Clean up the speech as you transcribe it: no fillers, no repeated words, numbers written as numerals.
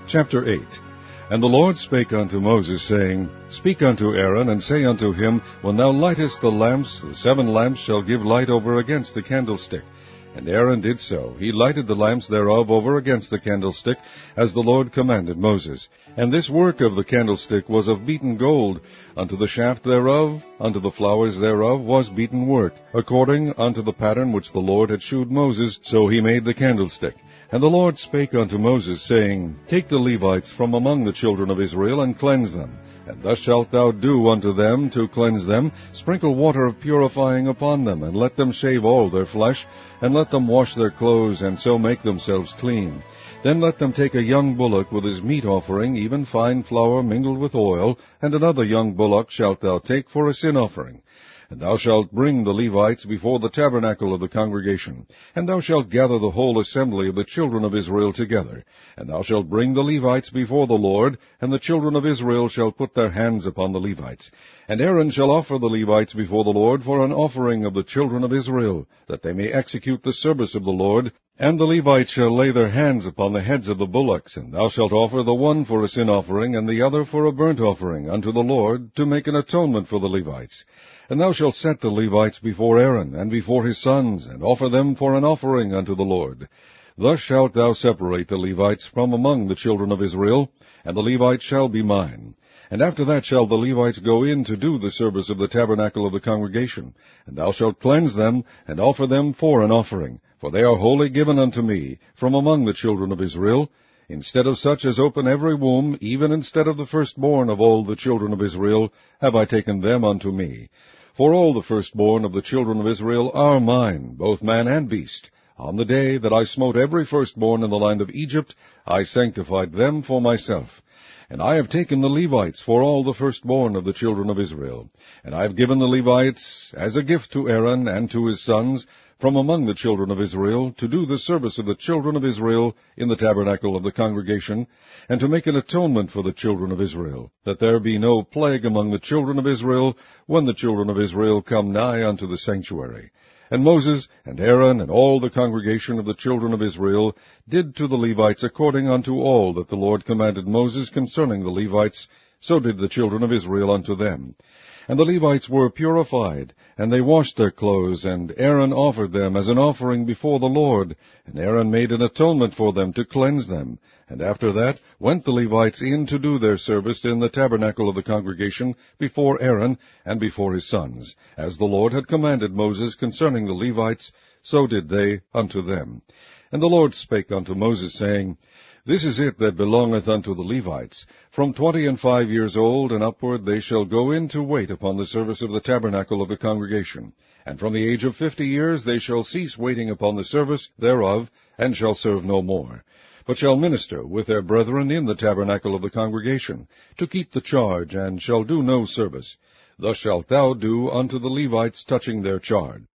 Chapter 8. And the Lord spake unto Moses, saying, Speak unto Aaron, and say unto him, When thou lightest the lamps, the 7 lamps shall give light over against the candlestick. And Aaron did so. He lighted the lamps thereof over against the candlestick, as the Lord commanded Moses. And this work of the candlestick was of beaten gold. Unto the shaft thereof, unto the flowers thereof, was beaten work, according unto the pattern which the Lord had shewed Moses, so he made the candlestick. And the Lord spake unto Moses, saying, Take the Levites from among the children of Israel, and cleanse them. And thus shalt thou do unto them to cleanse them. Sprinkle water of purifying upon them, and let them shave all their flesh, and let them wash their clothes, and so make themselves clean. Then let them take a young bullock with his meat offering, even fine flour mingled with oil, and another young bullock shalt thou take for a sin offering. And thou shalt bring the Levites before the tabernacle of the congregation. And thou shalt gather the whole assembly of the children of Israel together. And thou shalt bring the Levites before the Lord, and the children of Israel shall put their hands upon the Levites. And Aaron shall offer the Levites before the Lord for an offering of the children of Israel, that they may execute the service of the Lord. And the Levites shall lay their hands upon the heads of the bullocks, and thou shalt offer the one for a sin offering, and the other for a burnt offering unto the Lord, to make an atonement for the Levites. And thou shalt set the Levites before Aaron, and before his sons, and offer them for an offering unto the Lord. Thus shalt thou separate the Levites from among the children of Israel, and the Levites shall be mine. And after that shall the Levites go in to do the service of the tabernacle of the congregation. And thou shalt cleanse them, and offer them for an offering. For they are wholly given unto me, from among the children of Israel. Instead of such as open every womb, even instead of the firstborn of all the children of Israel, have I taken them unto me. For all the firstborn of the children of Israel are mine, both man and beast. On the day that I smote every firstborn in the land of Egypt, I sanctified them for myself. And I have taken the Levites for all the firstborn of the children of Israel. And I have given the Levites as a gift to Aaron and to his sons from among the children of Israel, to do the service of the children of Israel in the tabernacle of the congregation, and to make an atonement for the children of Israel, that there be no plague among the children of Israel, when the children of Israel come nigh unto the sanctuary. And Moses and Aaron and all the congregation of the children of Israel did to the Levites according unto all that the Lord commanded Moses concerning the Levites, so did the children of Israel unto them. And the Levites were purified, and they washed their clothes, and Aaron offered them as an offering before the Lord, and Aaron made an atonement for them to cleanse them. And after that went the Levites in to do their service in the tabernacle of the congregation before Aaron and before his sons. As the Lord had commanded Moses concerning the Levites, so did they unto them. And the Lord spake unto Moses, saying, This is it that belongeth unto the Levites. From 25 years old and upward they shall go in to wait upon the service of the tabernacle of the congregation. And from the age of 50 years they shall cease waiting upon the service thereof, and shall serve no more, but shall minister with their brethren in the tabernacle of the congregation, to keep the charge, and shall do no service. Thus shalt thou do unto the Levites touching their charge.